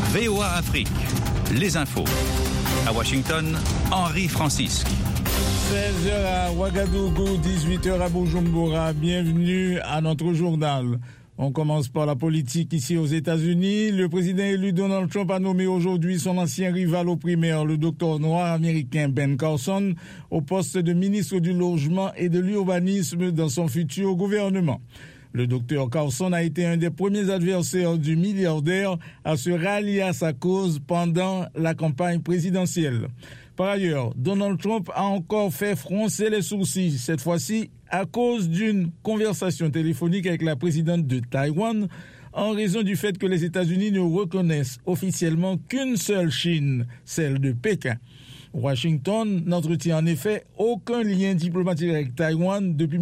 VOA Afrique, les infos. À Washington, Henri Francisque. 16h à Ouagadougou, 18h à Bujumbura. Bienvenue à notre journal. On commence par la politique ici aux États-Unis. Le président élu Donald Trump a nommé aujourd'hui son ancien rival aux primaires, le docteur noir américain Ben Carson, au poste de ministre du Logement et de l'Urbanisme dans son futur gouvernement. Le docteur Carson a été un des premiers adversaires du milliardaire à se rallier à sa cause pendant la campagne présidentielle. Par ailleurs, Donald Trump a encore fait froncer les sourcils, cette fois-ci à cause d'une conversation téléphonique avec la présidente de Taïwan, en raison du fait que les États-Unis ne reconnaissent officiellement qu'une seule Chine, celle de Pékin. Washington n'entretient en effet aucun lien diplomatique avec Taïwan depuis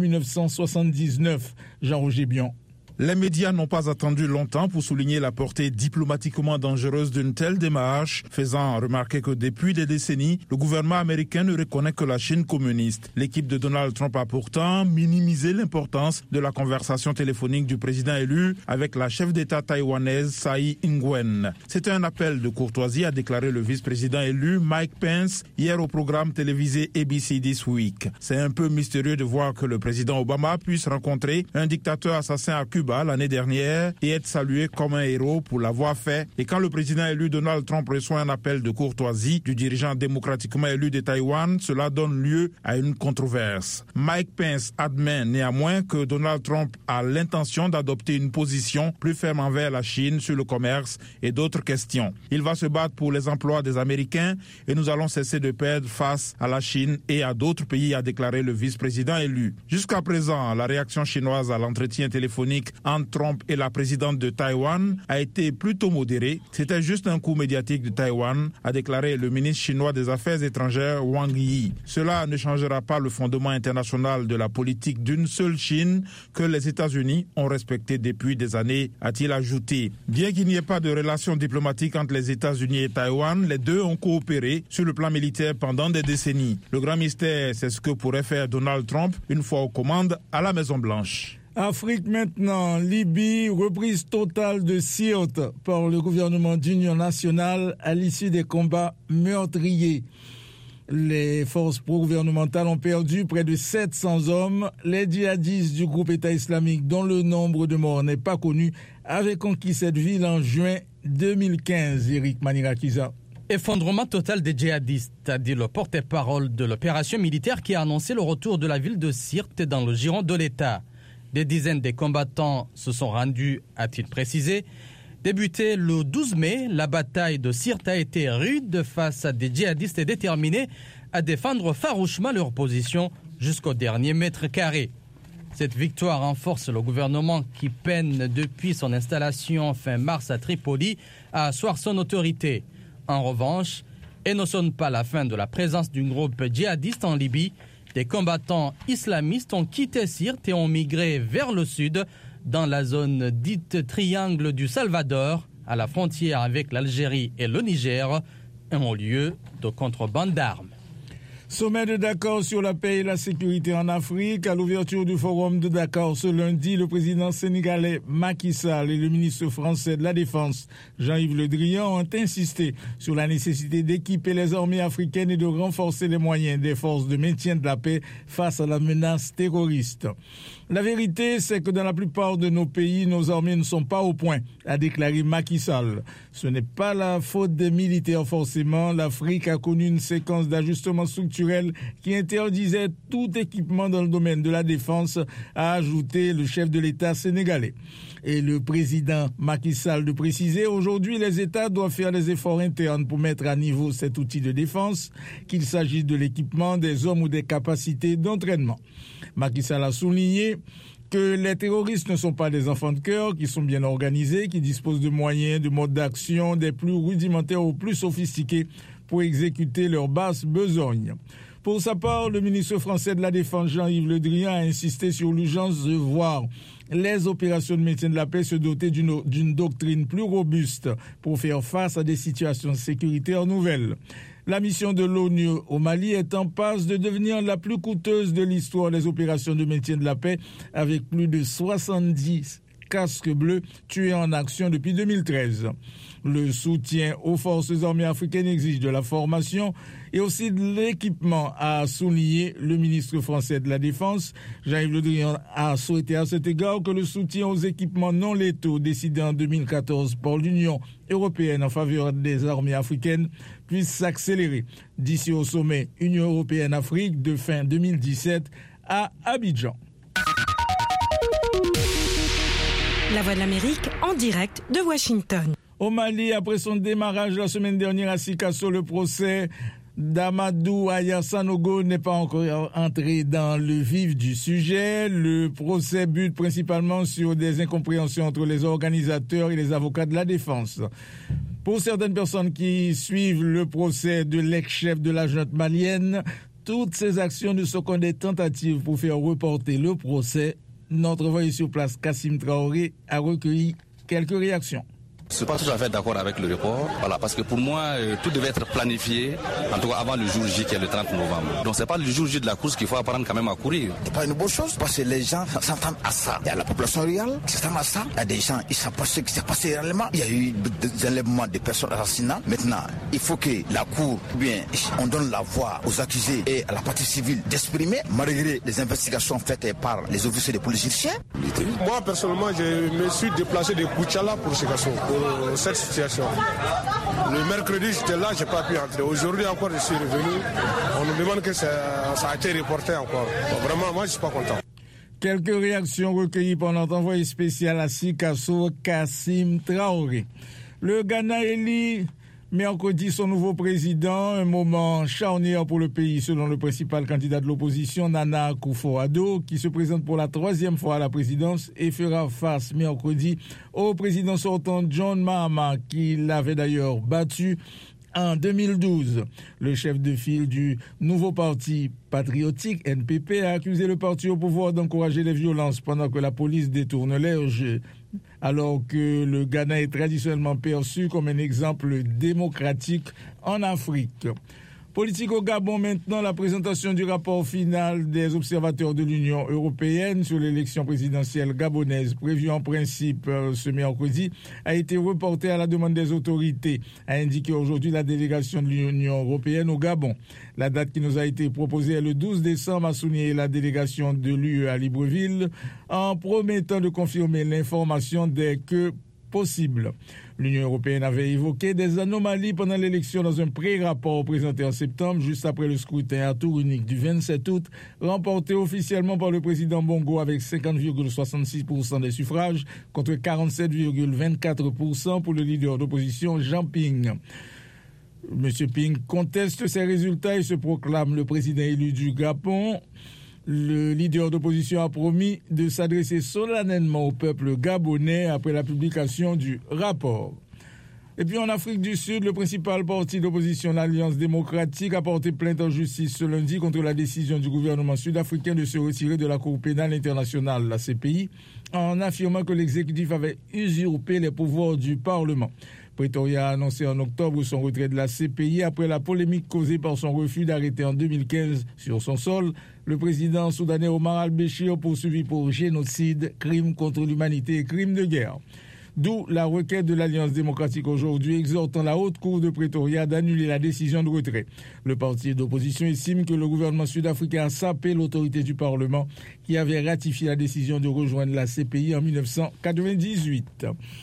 1979. Jean-Roger Bion. Les médias n'ont pas attendu longtemps pour souligner la portée diplomatiquement dangereuse d'une telle démarche, faisant remarquer que depuis des décennies, le gouvernement américain ne reconnaît que la Chine communiste. L'équipe de Donald Trump a pourtant minimisé l'importance de la conversation téléphonique du président élu avec la chef d'État taïwanaise Tsai Ing-wen. C'était un appel de courtoisie, a déclaré le vice-président élu Mike Pence hier au programme télévisé ABC This Week. C'est un peu mystérieux de voir que le président Obama puisse rencontrer un dictateur assassin à Cuba l'année dernière et être salué comme un héros pour l'avoir fait. Et quand le président élu Donald Trump reçoit un appel de courtoisie du dirigeant démocratiquement élu de Taïwan, cela donne lieu à une controverse. Mike Pence admet néanmoins que Donald Trump a l'intention d'adopter une position plus ferme envers la Chine sur le commerce et d'autres questions. Il va se battre pour les emplois des Américains et nous allons cesser de perdre face à la Chine et à d'autres pays, a déclaré le vice-président élu. Jusqu'à présent, la réaction chinoise à l'entretien téléphonique entre Trump et la présidente de Taïwan a été plutôt modérée. C'était juste un coup médiatique de Taïwan, a déclaré le ministre chinois des Affaires étrangères Wang Yi. Cela ne changera pas le fondement international de la politique d'une seule Chine que les États-Unis ont respecté depuis des années, a-t-il ajouté. Bien qu'il n'y ait pas de relations diplomatiques entre les États-Unis et Taïwan, les deux ont coopéré sur le plan militaire pendant des décennies. Le grand mystère, c'est ce que pourrait faire Donald Trump une fois aux commandes à la Maison-Blanche. Afrique maintenant, Libye, reprise totale de Sirte par le gouvernement d'union nationale à l'issue des combats meurtriers. Les forces pro-gouvernementales ont perdu près de 700 hommes. Les djihadistes du groupe État islamique, dont le nombre de morts n'est pas connu, avaient conquis cette ville en juin 2015. Eric Manirakiza. Effondrement total des djihadistes, a dit le porte-parole de l'opération militaire qui a annoncé le retour de la ville de Sirte dans le giron de l'État. Des dizaines de combattants se sont rendus, a-t-il précisé. Débutée le 12 mai, la bataille de Sirte a été rude face à des djihadistes déterminés à défendre farouchement leur position jusqu'au dernier mètre carré. Cette victoire renforce le gouvernement qui peine depuis son installation fin mars à Tripoli à asseoir son autorité. En revanche, elle ne sonne pas la fin de la présence d'un groupe djihadiste en Libye. Des combattants islamistes ont quitté Sirte et ont migré vers le sud, dans la zone dite Triangle du Salvador, à la frontière avec l'Algérie et le Niger, un haut lieu de contrebande d'armes. Sommet de Dakar sur la paix et la sécurité en Afrique. À l'ouverture du forum de Dakar ce lundi, le président sénégalais Macky Sall et le ministre français de la Défense Jean-Yves Le Drian ont insisté sur la nécessité d'équiper les armées africaines et de renforcer les moyens des forces de maintien de la paix face à la menace terroriste. La vérité, c'est que dans la plupart de nos pays, nos armées ne sont pas au point, a déclaré Macky Sall. Ce n'est pas la faute des militaires forcément. L'Afrique a connu une séquence d'ajustements structurels qui interdisait tout équipement dans le domaine de la défense, a ajouté le chef de l'État sénégalais. Et le président Macky Sall de préciser, aujourd'hui les États doivent faire des efforts internes pour mettre à niveau cet outil de défense, qu'il s'agisse de l'équipement, des hommes ou des capacités d'entraînement. Macky Sall a souligné que les terroristes ne sont pas des enfants de cœur, qui sont bien organisés, qui disposent de moyens, de modes d'action, des plus rudimentaires aux plus sophistiqués pour exécuter leurs basses besognes. Pour sa part, le ministre français de la Défense Jean-Yves Le Drian a insisté sur l'urgence de voir les opérations de maintien de la paix se doter d'une doctrine plus robuste pour faire face à des situations sécuritaires nouvelles. La mission de l'ONU au Mali est en passe de devenir la plus coûteuse de l'histoire des opérations de maintien de la paix, avec plus de 70 casques bleus tués en action depuis 2013. Le soutien aux forces armées africaines exige de la formation et aussi de l'équipement, a souligné le ministre français de la Défense. Jean-Yves Le Drian a souhaité à cet égard que le soutien aux équipements non létaux décidé en 2014 par l'Union européenne en faveur des armées africaines puisse s'accélérer d'ici au sommet Union européenne-Afrique de fin 2017 à Abidjan. La Voix de l'Amérique en direct de Washington. Au Mali, après son démarrage la semaine dernière à Sikasso, le procès d'Amadou Aya Sanogo n'est pas encore entré dans le vif du sujet. Le procès bute principalement sur des incompréhensions entre les organisateurs et les avocats de la défense. Pour certaines personnes qui suivent le procès de l'ex-chef de la junte malienne, toutes ces actions ne sont que des tentatives pour faire reporter le procès. Notre envoyé sur place, Kassim Traoré, a recueilli quelques réactions. Je ne suis pas tout à fait d'accord avec le report, parce que pour moi, tout devait être planifié, en tout cas avant le jour J qui est le 30 novembre. Donc c'est pas le jour J de la course qu'il faut apprendre quand même à courir. C'est pas une bonne chose, parce que les gens s'entendent à ça. Il y a la population rurale qui s'entend à ça. Il y a des gens, ils savent pas ce qui s'est passé réellement. Il y a eu des enlèvements de personnes assassinées. Maintenant, il faut que la cour, bien, on donne la voix aux accusés et à la partie civile d'exprimer, malgré les investigations faites par les officiers de police égyptiens. Moi, personnellement, je me suis déplacé de Kouchala pour ces garçons. Cette situation. Le mercredi, j'étais là, je n'ai pas pu entrer. Aujourd'hui encore, je suis revenu. On nous demande que ça a été reporté encore. Donc, vraiment, moi, je ne suis pas content. Quelques réactions recueillies par notre envoyé spécial à Sikasso, Kassim Traoré. Le Ghana élit mercredi son nouveau président, un moment charnière pour le pays selon le principal candidat de l'opposition, Nana Akufo-Addo, qui se présente pour la 3e fois à la présidence et fera face mercredi au président sortant John Mahama, qui l'avait d'ailleurs battu en 2012. Le chef de file du nouveau parti patriotique, NPP, a accusé le parti au pouvoir d'encourager les violences pendant que la police détourne leur jeu, alors que le Ghana est traditionnellement perçu comme un exemple démocratique en Afrique. Politique au Gabon maintenant, la présentation du rapport final des observateurs de l'Union européenne sur l'élection présidentielle gabonaise prévue en principe ce mercredi a été reportée à la demande des autorités, a indiqué aujourd'hui la délégation de l'Union européenne au Gabon. La date qui nous a été proposée est le 12 décembre, a souligné la délégation de l'UE à Libreville, en promettant de confirmer l'information dès que possible. L'Union européenne avait évoqué des anomalies pendant l'élection dans un pré-rapport présenté en septembre, juste après le scrutin à tour unique du 27 août, remporté officiellement par le président Bongo avec 50,66% des suffrages contre 47,24% pour le leader d'opposition Jean Ping. Monsieur Ping conteste ces résultats et se proclame le président élu du Gabon. Le leader d'opposition a promis de s'adresser solennellement au peuple gabonais après la publication du rapport. Et puis en Afrique du Sud, le principal parti d'opposition, l'Alliance démocratique, a porté plainte en justice ce lundi contre la décision du gouvernement sud-africain de se retirer de la Cour pénale internationale, la CPI, en affirmant que l'exécutif avait usurpé les pouvoirs du Parlement. Pretoria a annoncé en octobre son retrait de la CPI après la polémique causée par son refus d'arrêter en 2015 sur son sol le président soudanais Omar al-Béchir poursuivi pour génocide, crime contre l'humanité et crime de guerre. D'où la requête de l'Alliance démocratique aujourd'hui exhortant la Haute Cour de Pretoria d'annuler la décision de retrait. Le parti d'opposition estime que le gouvernement sud-africain a sapé l'autorité du Parlement qui avait ratifié la décision de rejoindre la CPI en 1998.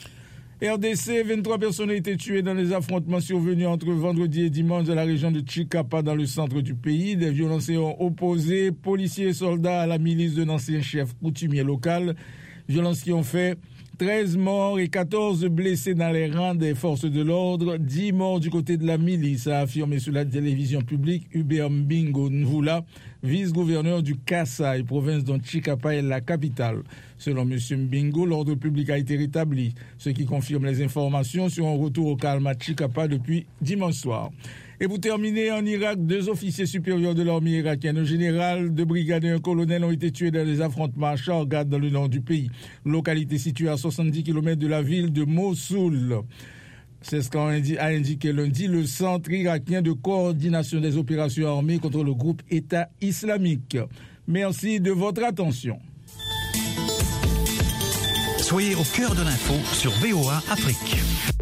RDC, 23 personnes ont été tuées dans les affrontements survenus entre vendredi et dimanche dans la région de Chikapa dans le centre du pays. Des violences ont opposé policiers et soldats à la milice d'un ancien chef coutumier local. Violences qui ont fait 13 morts et 14 blessés dans les rangs des forces de l'ordre, 10 morts du côté de la milice, a affirmé sur la télévision publique Hubert Mbingo Nvula, vice-gouverneur du Kasaï, province dont Chikapa est la capitale. Selon M. Mbingo, l'ordre public a été rétabli, ce qui confirme les informations sur un retour au calme à Chikapa depuis dimanche soir. Et pour terminer, en Irak, 2 officiers supérieurs de l'armée irakienne, un général de brigade et un colonel ont été tués dans des affrontements à Shargad dans le nord du pays, localité située à 70 km de la ville de Mossoul. C'est ce qu'a indiqué lundi le Centre irakien de coordination des opérations armées contre le groupe État islamique. Merci de votre attention. Soyez au cœur de l'info sur VOA Afrique.